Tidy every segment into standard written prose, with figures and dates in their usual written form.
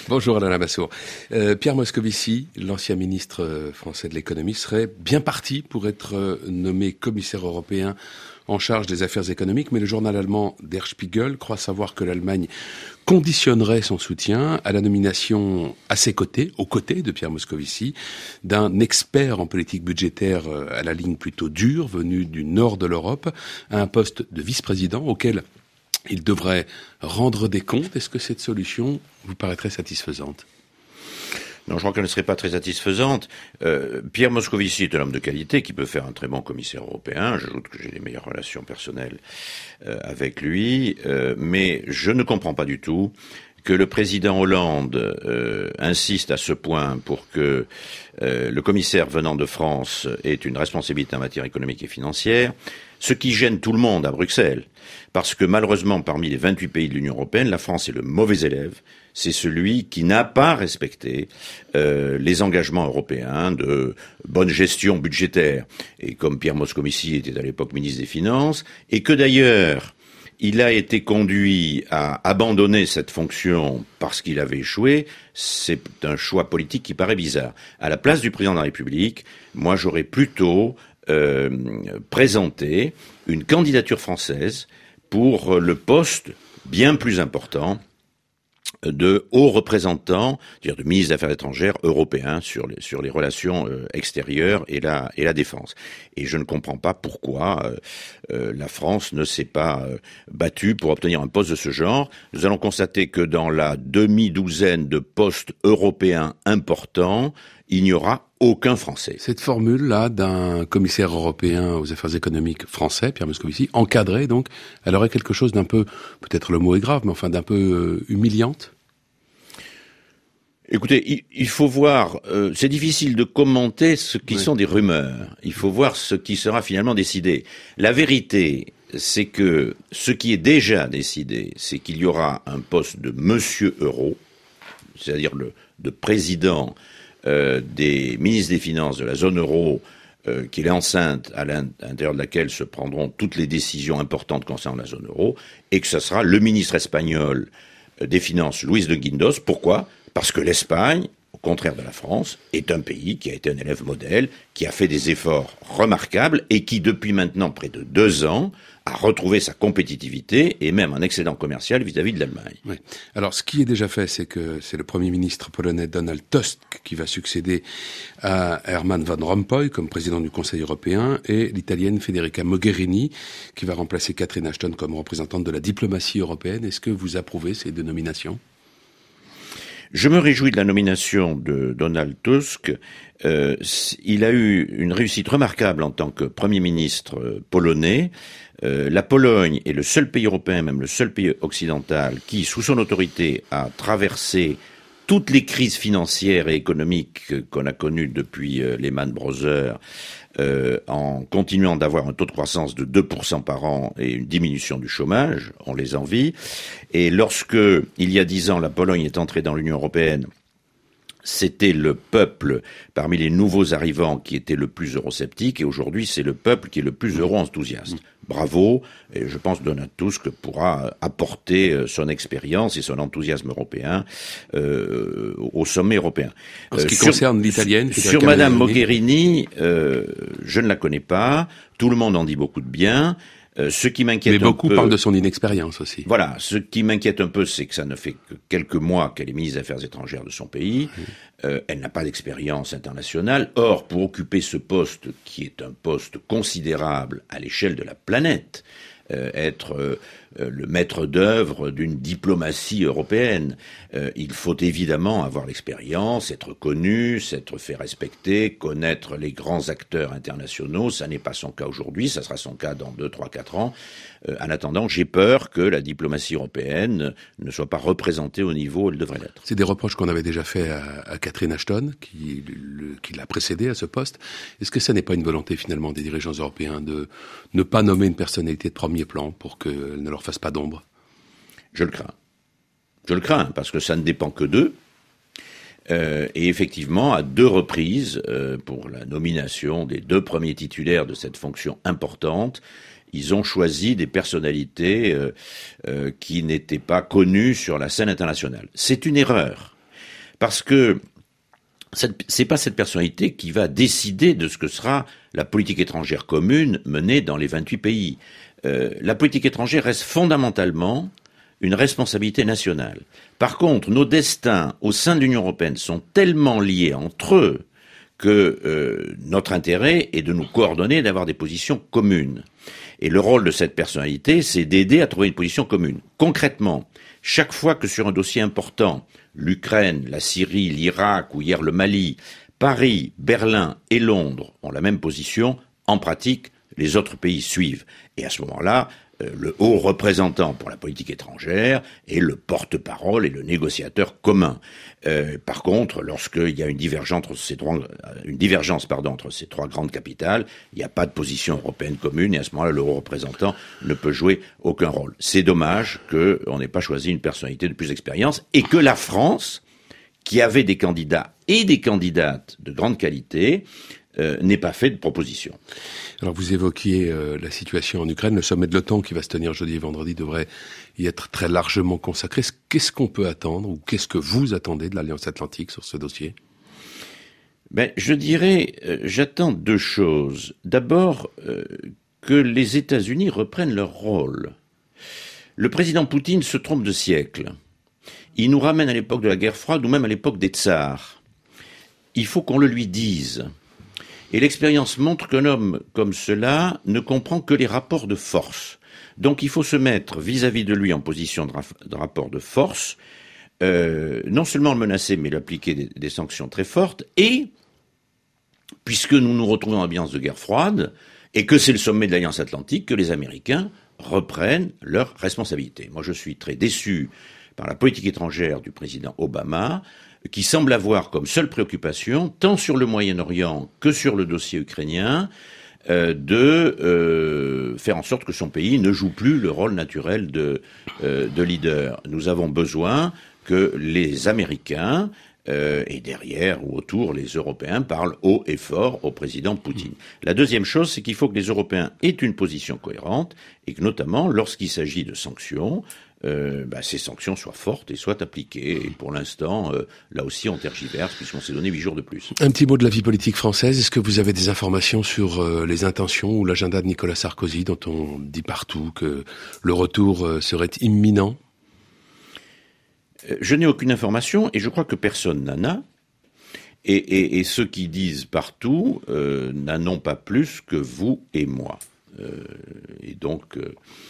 Bonjour Alain Lamassoure. Pierre Moscovici, l'ancien ministre français de l'économie, serait bien parti pour être nommé commissaire européen en charge des affaires économiques, mais le journal allemand Der Spiegel croit savoir que l'Allemagne conditionnerait son soutien à la nomination à ses côtés, aux côtés de Pierre Moscovici, d'un expert en politique budgétaire à la ligne plutôt dure, venu du nord de l'Europe, à un poste de vice-président auquel il devrait rendre des comptes. Est-ce que cette solution vous paraîtrait satisfaisante ? Non, je crois qu'elle ne serait pas très satisfaisante. Pierre Moscovici est un homme de qualité qui peut faire un très bon commissaire européen. J'ajoute que j'ai les meilleures relations personnelles avec lui. Mais je ne comprends pas du tout que le président Hollande insiste à ce point pour que le commissaire venant de France ait une responsabilité en matière économique et financière, ce qui gêne tout le monde à Bruxelles. Parce que malheureusement, parmi les 28 pays de l'Union européenne, la France est le mauvais élève. C'est celui qui n'a pas respecté les engagements européens de bonne gestion budgétaire. Et comme Pierre Moscovici était à l'époque ministre des Finances, et que d'ailleurs, il a été conduit à abandonner cette fonction parce qu'il avait échoué, c'est un choix politique qui paraît bizarre. À la place du président de la République, moi j'aurais plutôt présenté une candidature française pour le poste bien plus important de haut représentant, c'est-à-dire de ministre des Affaires étrangères européen sur les relations extérieures et la défense. Et je ne comprends pas pourquoi la France ne s'est pas battue pour obtenir un poste de ce genre. Nous allons constater que dans la demi-douzaine de postes européens importants, il n'y aura aucun Français. Cette formule-là d'un commissaire européen aux affaires économiques français, Pierre Moscovici, encadré donc, elle aurait quelque chose d'un peu, peut-être le mot est grave, mais enfin d'un peu humiliante? Écoutez, il faut voir, c'est difficile de commenter ce qui sont des rumeurs. Il faut voir ce qui sera finalement décidé. La vérité, c'est que ce qui est déjà décidé, c'est qu'il y aura un poste de Monsieur Euro, c'est-à-dire de président des ministres des Finances de la zone euro, qui est l'enceinte à l'intérieur de laquelle se prendront toutes les décisions importantes concernant la zone euro, et que ce sera le ministre espagnol des Finances, Luis de Guindos. Pourquoi ? Parce que l'Espagne, au contraire de la France, est un pays qui a été un élève modèle, qui a fait des efforts remarquables et qui, depuis maintenant près de 2 ans, a retrouvé sa compétitivité et même un excédent commercial vis-à-vis de l'Allemagne. Oui. Alors, ce qui est déjà fait, c'est que c'est le Premier ministre polonais Donald Tusk qui va succéder à Herman Van Rompuy comme président du Conseil européen et l'Italienne Federica Mogherini qui va remplacer Catherine Ashton comme représentante de la diplomatie européenne. Est-ce que vous approuvez ces 2 nominations ? Je me réjouis de la nomination de Donald Tusk. Il a eu une réussite remarquable en tant que Premier ministre polonais. La Pologne est le seul pays européen, même le seul pays occidental, qui, sous son autorité, a traversé toutes les crises financières et économiques qu'on a connues depuis Lehman Brothers, en continuant d'avoir un taux de croissance de 2% par an et une diminution du chômage, on les envie. Et lorsque, il y a 10 ans, la Pologne est entrée dans l'Union européenne, c'était le peuple, parmi les nouveaux arrivants, qui était le plus eurosceptique, et aujourd'hui, c'est le peuple qui est le plus euro-enthousiaste. Bravo, et je pense que Donald Tusk pourra apporter son expérience et son enthousiasme européen au sommet européen. En ce qui concerne l'italienne, sur Madame Mogherini, je ne la connais pas, tout le monde en dit beaucoup de bien. Ce qui m'inquiète un peu... Mais beaucoup parlent de son inexpérience aussi. Voilà, ce qui m'inquiète un peu, c'est que ça ne fait que quelques mois qu'elle est ministre des Affaires étrangères de son pays. Elle n'a pas d'expérience internationale. Or, pour occuper ce poste, qui est un poste considérable à l'échelle de la planète, être le maître d'œuvre d'une diplomatie européenne. Il faut évidemment avoir l'expérience, être connu, s'être fait respecter, connaître les grands acteurs internationaux. Ça n'est pas son cas aujourd'hui, ça sera son cas dans 2, 3, 4 ans. En attendant, j'ai peur que la diplomatie européenne ne soit pas représentée au niveau où elle devrait l'être. C'est des reproches qu'on avait déjà fait à Catherine Ashton, qui l'a précédée à ce poste. Est-ce que ça n'est pas une volonté finalement des dirigeants européens de ne pas nommer une personnalité de premier plan pour qu'elle ne leur fasse pas d'ombre? Je le crains. Je le crains, parce que ça ne dépend que d'eux. Et effectivement, à 2 reprises, pour la nomination des 2 premiers titulaires de cette fonction importante, ils ont choisi des personnalités qui n'étaient pas connues sur la scène internationale. C'est une erreur. Parce que c'est pas cette personnalité qui va décider de ce que sera la politique étrangère commune menée dans les 28 pays. La politique étrangère reste fondamentalement une responsabilité nationale. Par contre, nos destins au sein de l'Union européenne sont tellement liés entre eux que notre intérêt est de nous coordonner et d'avoir des positions communes. Et le rôle de cette personnalité, c'est d'aider à trouver une position commune. Concrètement, chaque fois que sur un dossier important, l'Ukraine, la Syrie, l'Irak ou hier le Mali, Paris, Berlin et Londres ont la même position, en pratique, les autres pays suivent. Et à ce moment-là, le haut représentant pour la politique étrangère est le porte-parole et le négociateur commun. Par contre, lorsqu'il y a une divergence entre ces trois grandes capitales, il n'y a pas de position européenne commune et à ce moment-là, le haut représentant ne peut jouer aucun rôle. C'est dommage qu'on n'ait pas choisi une personnalité de plus d'expérience et que la France, qui avait des candidats et des candidates de grande qualité, n'ait pas fait de proposition. Alors vous évoquiez la situation en Ukraine. Le sommet de l'OTAN qui va se tenir jeudi et vendredi devrait y être très largement consacré. Qu'est-ce qu'on peut attendre ou qu'est-ce que vous attendez de l'Alliance Atlantique sur ce dossier ? Je dirais, j'attends deux choses. D'abord, que les États-Unis reprennent leur rôle. Le président Poutine se trompe de siècle. Il nous ramène à l'époque de la guerre froide ou même à l'époque des tsars. Il faut qu'on le lui dise. Et l'expérience montre qu'un homme comme cela ne comprend que les rapports de force. Donc il faut se mettre vis-à-vis de lui en position de rapport de force, non seulement le menacer, mais l'appliquer des sanctions très fortes, et, puisque nous nous retrouvons en ambiance de guerre froide, et que c'est le sommet de l'Alliance Atlantique, que les Américains reprennent leurs responsabilités. Moi je suis très déçu par la politique étrangère du président Obama, qui semble avoir comme seule préoccupation, tant sur le Moyen-Orient que sur le dossier ukrainien, de faire en sorte que son pays ne joue plus le rôle naturel de leader. Nous avons besoin que les Américains, et derrière ou autour, les Européens parlent haut et fort au président Poutine. La deuxième chose, c'est qu'il faut que les Européens aient une position cohérente et que notamment, lorsqu'il s'agit de sanctions, ces sanctions soient fortes et soient appliquées. Et pour l'instant, là aussi, on tergiverse puisqu'on s'est donné 8 jours de plus. Un petit mot de la vie politique française. Est-ce que vous avez des informations sur les intentions ou l'agenda de Nicolas Sarkozy, dont on dit partout que le retour serait imminent ? Je n'ai aucune information et je crois que personne n'en a. Et ceux qui disent partout n'en ont pas plus que vous et moi. Et donc...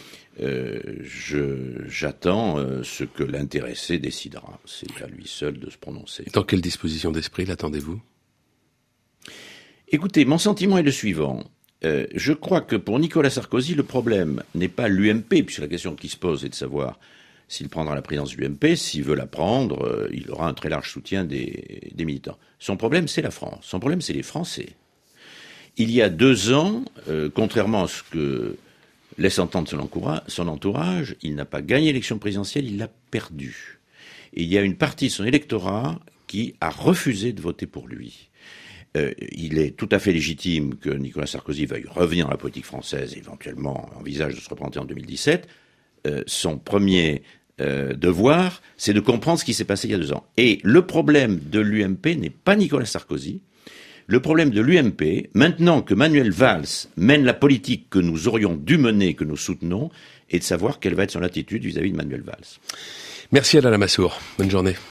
j'attends ce que l'intéressé décidera. C'est à lui seul de se prononcer. Dans quelle disposition d'esprit l'attendez-vous ? Écoutez, mon sentiment est le suivant. Je crois que pour Nicolas Sarkozy, le problème n'est pas l'UMP, puisque la question qui se pose est de savoir s'il prendra la présidence de l'UMP. S'il veut la prendre, il aura un très large soutien des militants. Son problème, c'est la France. Son problème, c'est les Français. Il y a 2 ans, contrairement à ce que laisse entendre son entourage, il n'a pas gagné l'élection présidentielle, il l'a perdue. Et il y a une partie de son électorat qui a refusé de voter pour lui. Il est tout à fait légitime que Nicolas Sarkozy veuille revenir dans la politique française et éventuellement envisage de se représenter en 2017. Son premier devoir, c'est de comprendre ce qui s'est passé il y a 2 ans. Et le problème de l'UMP n'est pas Nicolas Sarkozy. Le problème de l'UMP, maintenant que Manuel Valls mène la politique que nous aurions dû mener, que nous soutenons, est de savoir quelle va être son attitude vis-à-vis de Manuel Valls. Merci Alain Lamassoure. Bonne journée.